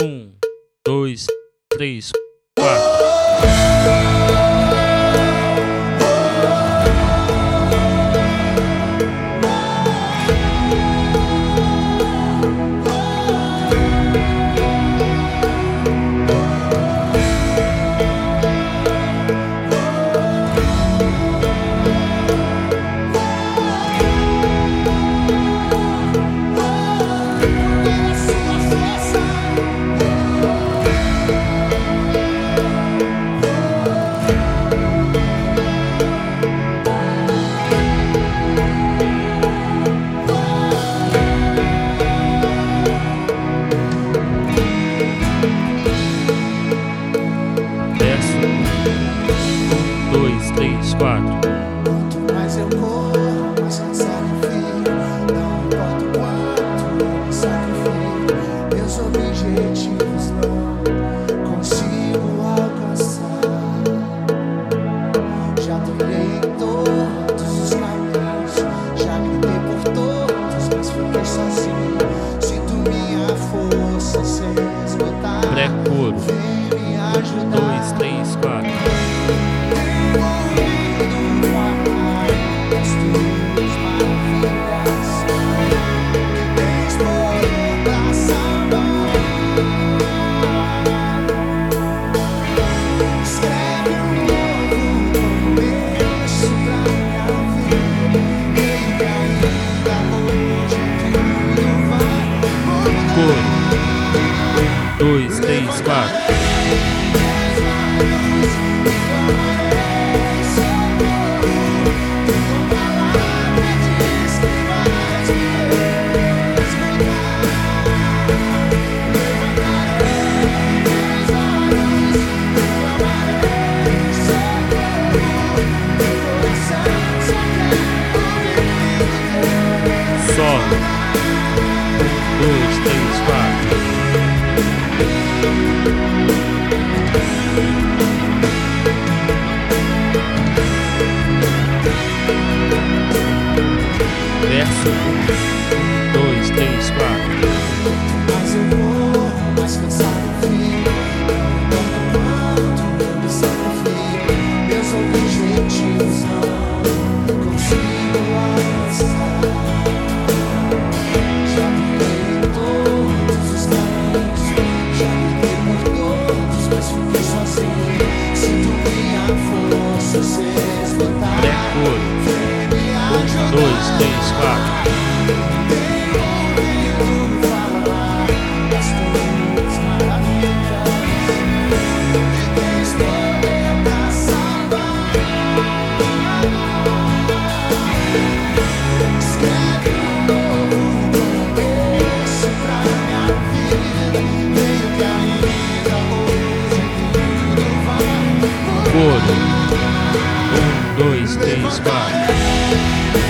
Um, dois, três, quatro. Dois, três, quatro. Quanto mais eu corro, mais cansado eu fico. Não importa o quanto eu me sacrifico, meus objetivos não consigo alcançar. Já trilhei todos os caminhos, já gritei por todos, mas fiquei sozinho. Sinto minha força se esgotar. Pré-coro. Vem me ajudar. Dois, três, quatro. Dois, três, quatro. Solo. Dois, três, quatro. Verso. Dois, três, quatro. Mais eu corro, mais cansado eu fico. Tanto quanto eu me sacrifico, meus objetivos não consigo alcançar. Já trilhei todos os caminhos, já gritei por todos, mas fiquei sozinho. Sinto minha força se esgotar. Pré-coro. Dois, três, quatro. Coro. Um, dois, três, quatro.